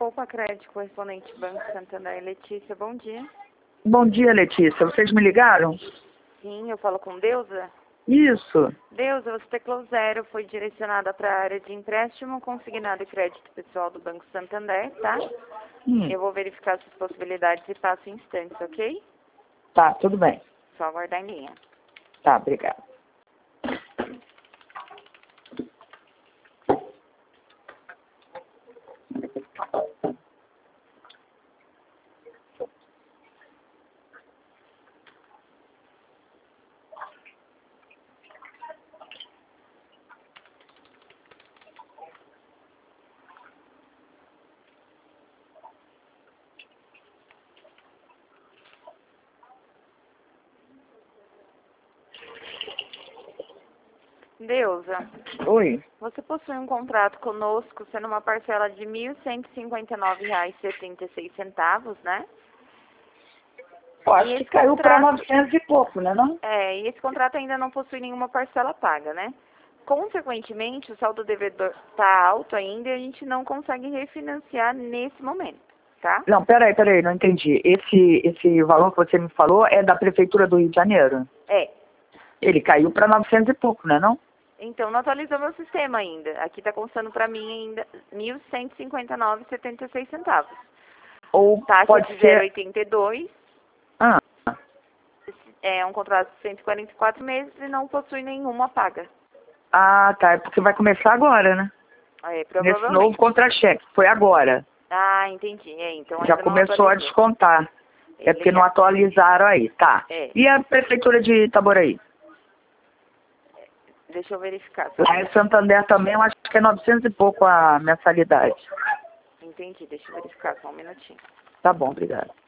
Opa Crédito, correspondente Banco Santander. Letícia, bom dia. Bom dia, Letícia. Vocês me ligaram? Sim, eu falo com Deusa. Isso. Deusa, você teclou 0, foi direcionada para a área de empréstimo, consignado e crédito pessoal do Banco Santander, tá? Eu vou verificar suas possibilidades e passo em instantes, ok? Tá, tudo bem. Só aguardar em linha. Tá, obrigada. Deusa, Oi. você possui um contrato conosco sendo uma parcela de R$ 1.159,76, né? Eu acho que caiu para 900 e pouco, né, não? E esse contrato ainda não possui nenhuma parcela paga, né? Consequentemente, o saldo devedor está alto ainda e a gente não consegue refinanciar nesse momento, tá? Não, peraí, não entendi. Esse valor que você me falou é da Prefeitura do Rio de Janeiro? É. Ele caiu para 900 e pouco, né, não? Então, não atualizou meu sistema ainda. Aqui está constando para mim ainda R$ 1.159,76. Ou Taxa pode de ser... 0,82. Ah, É um contrato de 144 meses e não possui nenhuma paga. tá, é porque vai começar agora, né? Nesse Provavelmente. novo contra-cheque, foi agora. Entendi. Então Já ainda não começou a atualizou. descontar. É porque não atualizaram aí, tá. E a Prefeitura de Itaboraí? Deixa eu verificar. Lá em Santander também, eu acho que é 900 e pouco a mensalidade. Entendi, deixa eu verificar só um minutinho. Tá bom, obrigada.